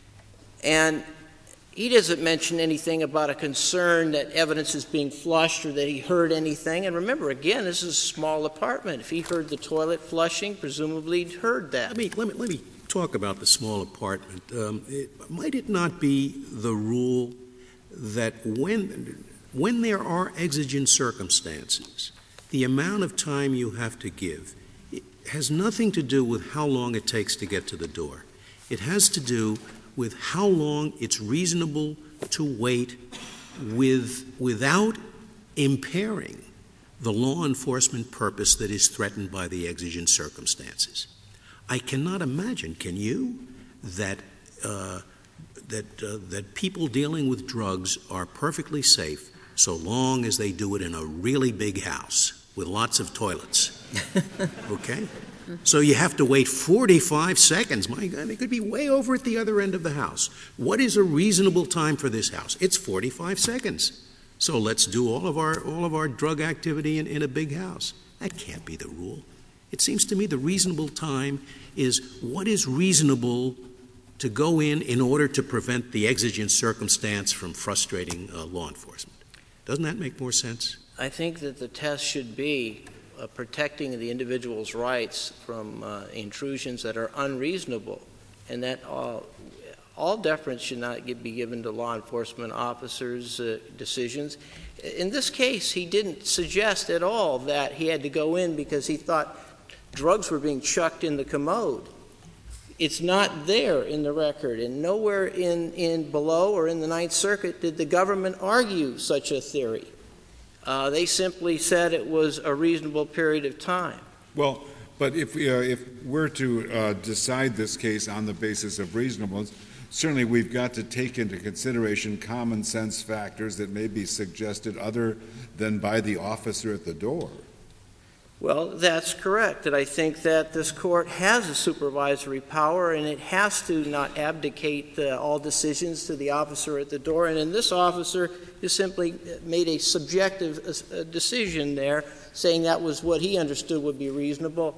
And he doesn't mention anything about a concern that evidence is being flushed or that he heard anything. And remember, again, this is a small apartment. If he heard the toilet flushing, presumably he'd heard that. Let me talk about the small apartment. Might it not be the rule that when there are exigent circumstances, the amount of time you have to give has nothing to do with how long it takes to get to the door. It has to do with how long it's reasonable to wait without impairing the law enforcement purpose that is threatened by the exigent circumstances. I cannot imagine, can you, that that people dealing with drugs are perfectly safe so long as they do it in a really big house with lots of toilets. Okay? So you have to wait 45 seconds. My God, they could be way over at the other end of the house. What is a reasonable time for this house? It's 45 seconds. So let's do all of our drug activity in a big house. That can't be the rule. It seems to me the reasonable time is what is reasonable to go in order to prevent the exigent circumstance from frustrating law enforcement. Doesn't that make more sense? I think that the test should be protecting the individual's rights from intrusions that are unreasonable, and that all deference should not be given to law enforcement officers' decisions. In this case, he didn't suggest at all that he had to go in because he thought drugs were being chucked in the commode. It's not there in the record, and nowhere in below or in the Ninth Circuit did the government argue such a theory. They simply said it was a reasonable period of time. Well, but if we're to decide this case on the basis of reasonableness, certainly we've got to take into consideration common sense factors that may be suggested other than by the officer at the door. Well, that's correct. And I think that this court has a supervisory power, and it has to not abdicate all decisions to the officer at the door. And in this officer, who simply made a subjective decision there, saying that was what he understood would be reasonable.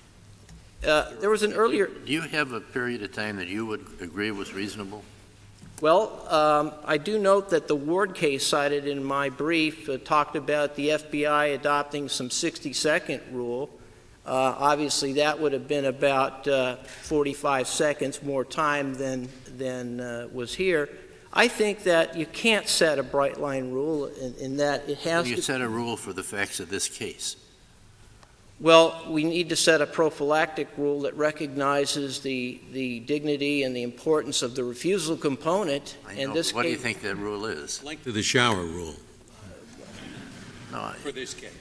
There was an earlier... Do you have a period of time that you would agree was reasonable? Well, I do note that the Ward case cited in my brief talked about the FBI adopting some 60-second rule. Obviously, that would have been about 45 seconds more time than was here. I think that you can't set a bright-line rule in that it has to... You set a rule for the facts of this case. Well, we need to set a prophylactic rule that recognizes the dignity and the importance of the refusal component. In this what do you think that rule is? Length of the shower rule. No, for this case.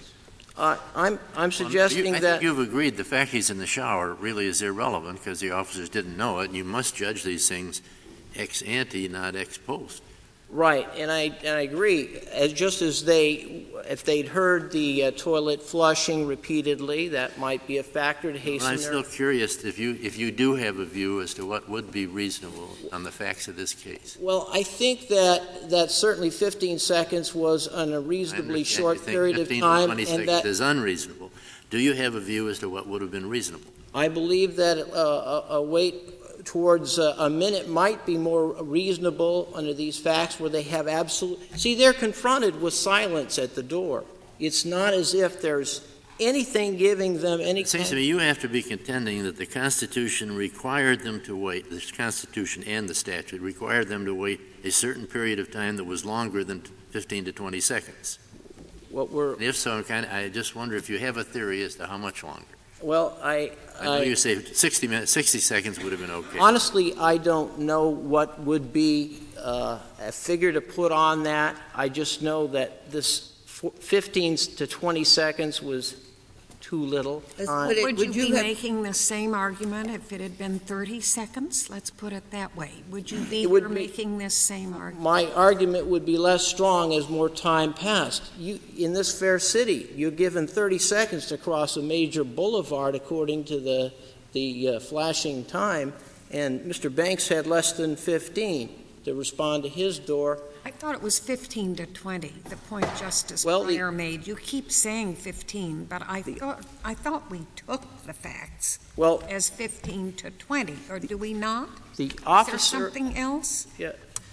I'm suggesting I that... think you've agreed the fact he's in the shower really is irrelevant because the officers didn't know it, and you must judge these things ex ante, not ex post. Right, and I agree. Just as if they'd heard the toilet flushing repeatedly, that might be a factor to hasten. Well, I'm still curious if you do have a view as to what would be reasonable on the facts of this case. Well, I think that certainly 15 seconds was an unreasonably short period of time, 15 to 20 seconds is unreasonable. Do you have a view as to what would have been reasonable? I believe that a wait towards a minute might be more reasonable under these facts where they have absolute... See, they're confronted with silence at the door. It's not as if there's anything giving them any... It seems to me you have to be contending that the Constitution required them to wait, the Constitution and the statute required them to wait a certain period of time that was longer than 15 to 20 seconds. And if so, I just wonder if you have a theory as to how much longer. Well, I know you say 60 seconds would have been okay. Honestly, I don't know what would be a figure to put on that. I just know that this 15 to 20 seconds was too little. Would you be making the same argument if it had been 30 seconds? Let's put it that way. Would you be making this same argument? My argument would be less strong as more time passed. In this fair city, you're given 30 seconds to cross a major boulevard according to the flashing time, and Mr. Banks had less than 15 to respond to his door. I thought it was 15 to 20, the point Justice Breyer made. You keep saying 15, but I thought we took the facts as 15 to 20, or do we not? Is there something else? Yeah.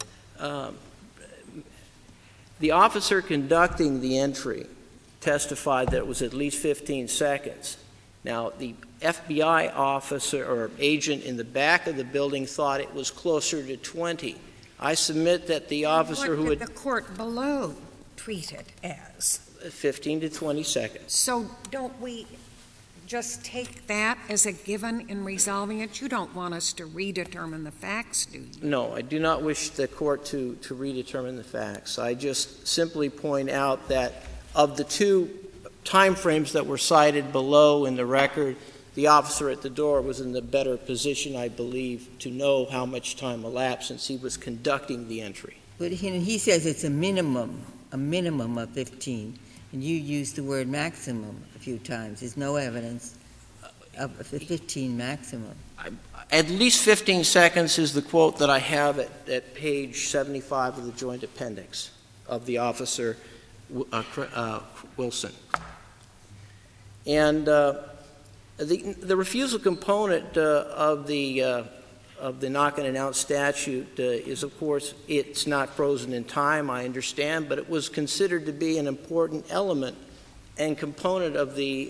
The officer conducting the entry testified that it was at least 15 seconds. Now, the FBI officer or agent in the back of the building thought it was closer to 20. I submit that the officer What did the court below treat it as? 15 to 20 seconds. So don't we just take that as a given in resolving it? You don't want us to redetermine the facts, do you? No, I do not wish the court to redetermine the facts. I just simply point out that of the two time frames that were cited below in the record, the officer at the door was in the better position, I believe, to know how much time elapsed since he was conducting the entry. But he says it's a minimum of 15, and you used the word maximum a few times. There's no evidence of a 15 maximum. At least 15 seconds is the quote that I have at page 75 of the joint appendix of the officer, Wilson. And the refusal component of the knock and announce statute is, of course, it's not frozen in time, I understand, but it was considered to be an important element and component of the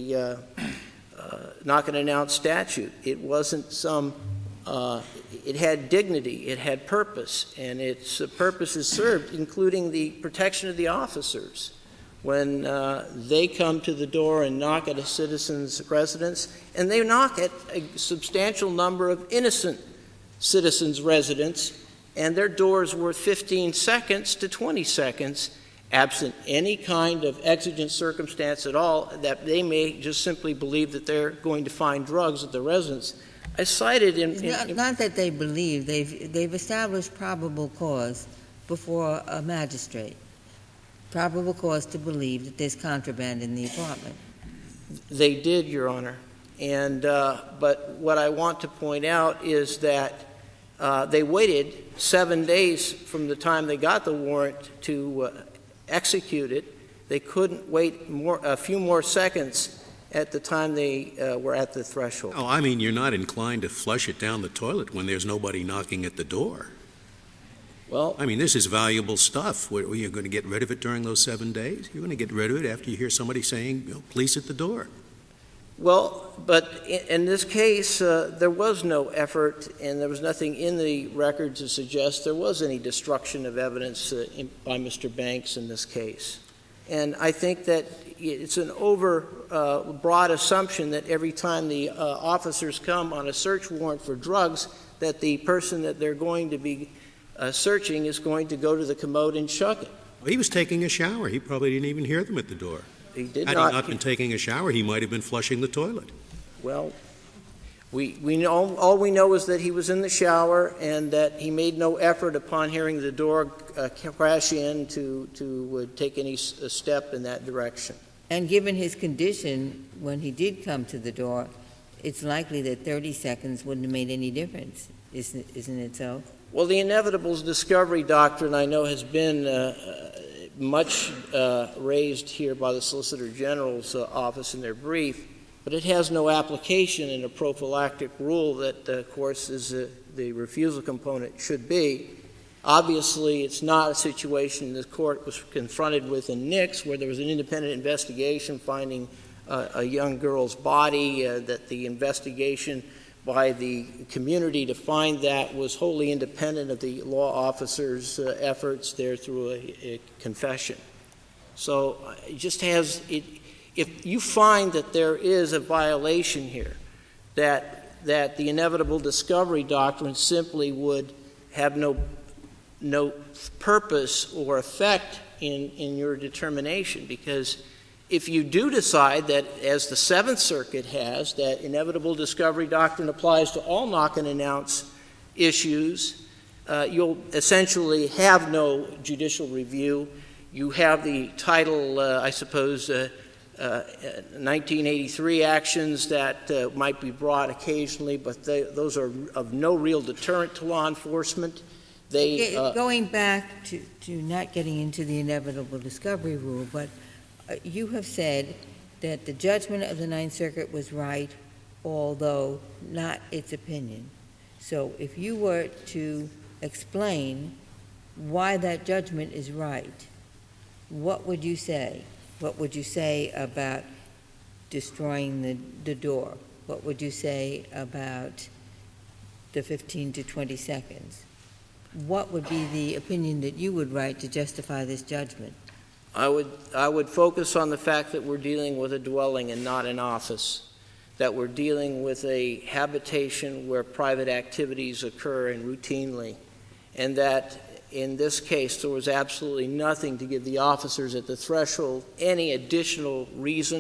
knock and announce statute. It wasn't it had dignity, it had purpose, and its purpose is served, including the protection of the officers. When they come to the door and knock at a citizen's residence, and they knock at a substantial number of innocent citizens' residents, and their door is worth 15 seconds to 20 seconds, absent any kind of exigent circumstance at all, that they may just simply believe that they're going to find drugs at the residence. I cited not that they believe, they've established probable cause before a magistrate. Probable cause to believe that there's contraband in the apartment. They did, Your Honor. And but what I want to point out is that they waited 7 days from the time they got the warrant to execute it. They couldn't wait a few more seconds at the time they were at the threshold. Oh, I mean, you're not inclined to flush it down the toilet when there's nobody knocking at the door. Well, I mean, this is valuable stuff. Were you going to get rid of it during those 7 days? You're going to get rid of it after you hear somebody saying, police at the door. Well, but in this case, there was no effort, and there was nothing in the record to suggest there was any destruction of evidence by Mr. Banks in this case. And I think that it's an broad assumption that every time the officers come on a search warrant for drugs, that the person that they're going to be searching is going to go to the commode and chuck it. Well, he was taking a shower. He probably didn't even hear them at the door. He did Had not. he not been taking a shower, he might have been flushing the toilet. Well, we know, all we know is that he was in the shower and that he made no effort upon hearing the door crash in to take any step in that direction. And given his condition, when he did come to the door, it's likely that 30 seconds wouldn't have made any difference, isn't it so? Well, the inevitable discovery doctrine, I know, has been much raised here by the Solicitor General's office in their brief, but it has no application in a prophylactic rule that, of course, is the refusal component should be. Obviously, it's not a situation the court was confronted with in Nix, where there was an independent investigation finding a young girl's body, that the investigation by the community to find that was wholly independent of the law officer's efforts there through a confession. So it just has, if you find that there is a violation here, that the inevitable discovery doctrine simply would have no purpose or effect in your determination, because if you do decide that, as the Seventh Circuit has, that inevitable discovery doctrine applies to all knock-and-announce issues, you'll essentially have no judicial review. You have the Title, I suppose, 1983 actions that might be brought occasionally, but those are of no real deterrent to law enforcement. Going back to not getting into the inevitable discovery rule, but you have said that the judgment of the Ninth Circuit was right, although not its opinion. So if you were to explain why that judgment is right, what would you say? What would you say about destroying the door? What would you say about the 15 to 20 seconds? What would be the opinion that you would write to justify this judgment? I would focus on the fact that we're dealing with a dwelling and not an office, that we're dealing with a habitation where private activities occur and routinely, and that in this case there was absolutely nothing to give the officers at the threshold any additional reason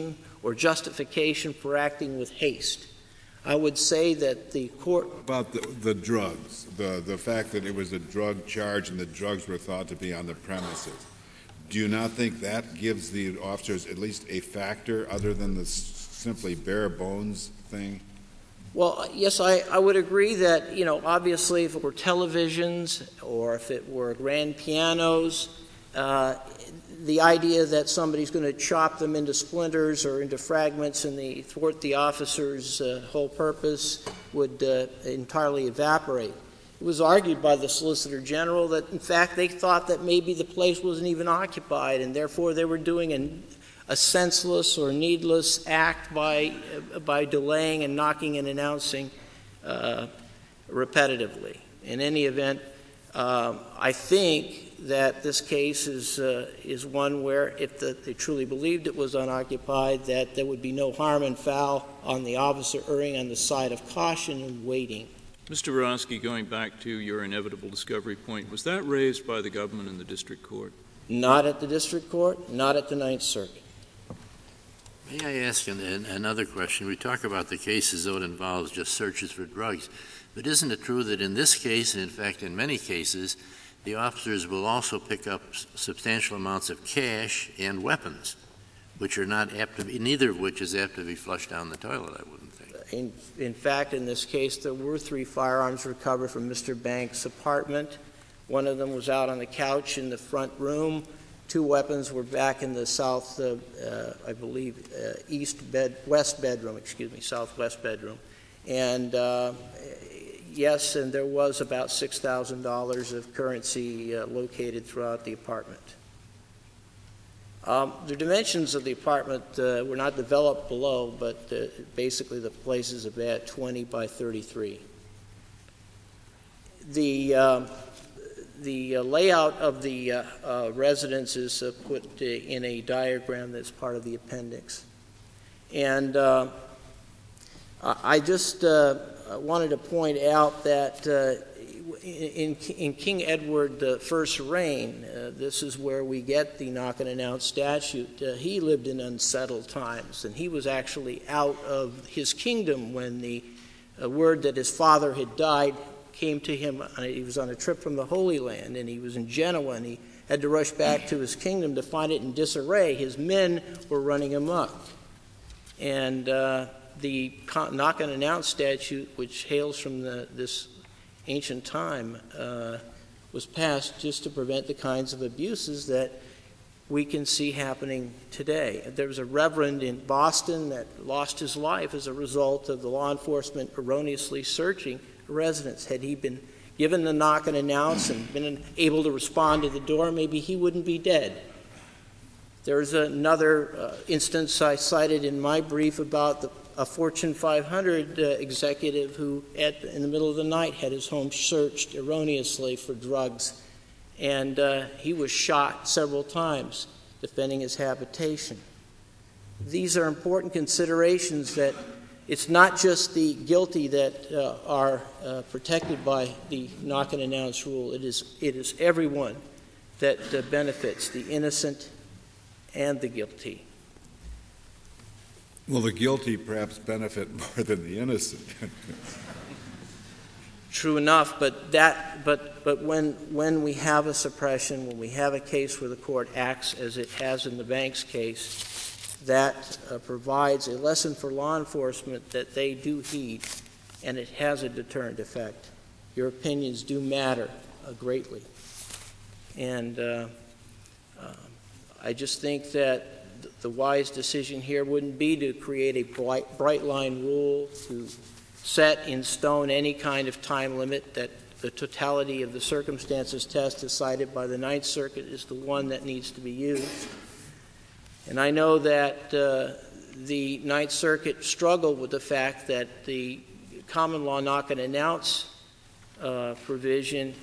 or justification for acting with haste. I would say that the court... About the drugs, the fact that it was a drug charge and the drugs were thought to be on the premises. Do you not think that gives the officers at least a factor other than the simply bare bones thing? Well, yes, I would agree that, obviously if it were televisions or if it were grand pianos, the idea that somebody's going to chop them into splinters or into fragments and thwart the officer's whole purpose would entirely evaporate. It was argued by the Solicitor General that, in fact, they thought that maybe the place wasn't even occupied, and therefore they were doing a senseless or needless act by delaying and knocking and announcing repetitively. In any event, I think that this case is one where, if they truly believed it was unoccupied, that there would be no harm and foul on the officer erring on the side of caution and waiting. Mr. Wronski, going back to your inevitable discovery point, was that raised by the government in the district court? Not at the district court, not at the Ninth Circuit. May I ask another question? We talk about the cases, though it involves just searches for drugs, but isn't it true that in this case, and in fact in many cases, the officers will also pick up substantial amounts of cash and weapons, which are not apt to be, neither of which is apt to be flushed down the toilet, I wouldn't think. In fact, in this case, there were 3 firearms recovered from Mr. Banks' apartment. One of them was out on the couch in the front room. 2 weapons were back in the south, I believe, southwest bedroom. And yes, and there was about $6,000 of currency located throughout the apartment. The dimensions of the apartment were not developed below, but basically the place is about 20 by 33. The layout of the residence is put in a diagram that's part of the appendix. And I just wanted to point out that in King Edward I's reign, this is where we get the knock and announce statute. He lived in unsettled times, and he was actually out of his kingdom when the word that his father had died came to him. He was on a trip from the Holy Land, and he was in Genoa, and he had to rush back to his kingdom to find it in disarray. His men were running amok. And the knock and announce statute, which hails from this ancient time, was passed just to prevent the kinds of abuses that we can see happening today. There was a reverend in Boston that lost his life as a result of the law enforcement erroneously searching a residence. Had he been given the knock and announce and been able to respond to the door, maybe he wouldn't be dead. There's another instance I cited in my brief about a Fortune 500 executive who, in the middle of the night, had his home searched erroneously for drugs, and he was shot several times defending his habitation. These are important considerations, that it's not just the guilty that are protected by the knock and announce rule. It is everyone that benefits, the innocent and the guilty. Well, the guilty perhaps benefit more than the innocent. True enough, but when we have a suppression, when we have a case where the court acts as it has in the Banks case, that provides a lesson for law enforcement that they do heed, and it has a deterrent effect. Your opinions do matter greatly. And I just think that the wise decision here wouldn't be to create a bright line rule, to set in stone any kind of time limit. That the totality of the circumstances test decided by the Ninth Circuit is the one that needs to be used. And I know that the Ninth Circuit struggled with the fact that the common law knock and announce provision,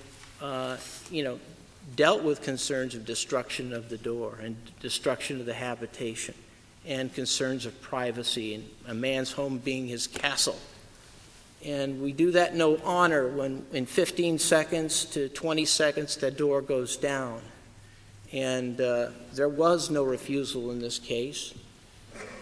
dealt with concerns of destruction of the door and destruction of the habitation and concerns of privacy and a man's home being his castle. And we do that no honor when in 15 seconds to 20 seconds that door goes down. And there was no refusal in this case.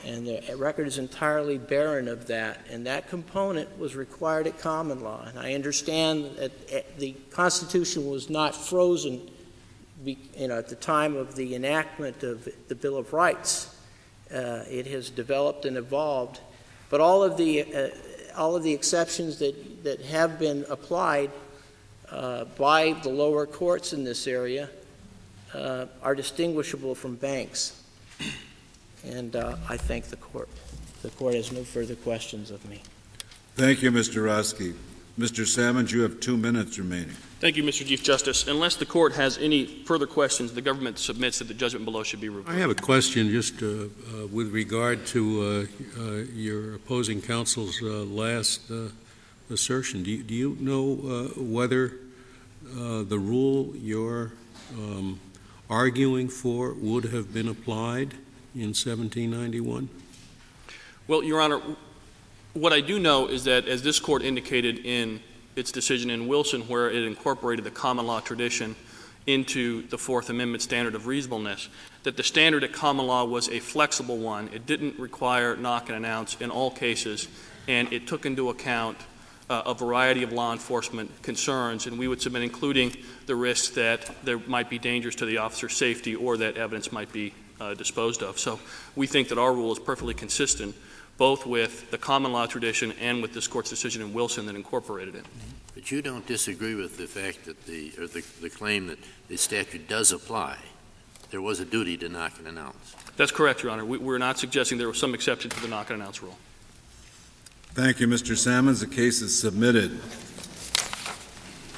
And the record is entirely barren of that. And that component was required at common law. And I understand that the Constitution was not frozen at the time of the enactment of the Bill of Rights. It has developed and evolved. But all of the exceptions that have been applied by the lower courts in this area are distinguishable from Banks. And I thank the Court. The Court has no further questions of me. Thank you, Mr. Roski. Mr. Salmons, you have 2 minutes remaining. Thank you, Mr. Chief Justice. Unless the Court has any further questions, the government submits that the judgment below should be reversed. I have a question just with regard to your opposing counsel's last assertion. Do you know whether the rule you're arguing for would have been applied in 1791? Well, Your Honor, what I do know is that, as this Court indicated in its decision in Wilson, where it incorporated the common law tradition into the Fourth Amendment standard of reasonableness, that the standard at common law was a flexible one. It didn't require knock and announce in all cases, and it took into account a variety of law enforcement concerns, and we would submit including the risk that there might be dangers to the officer's safety or that evidence might be disposed of. So we think that our rule is perfectly consistent both with the common law tradition and with this Court's decision in Wilson that incorporated it. But you don't disagree with the fact that the claim that the statute does apply. There was a duty to knock and announce. That's correct, Your Honor. We're not suggesting there was some exception to the knock and announce rule. Thank you, Mr. Salmons. The case is submitted.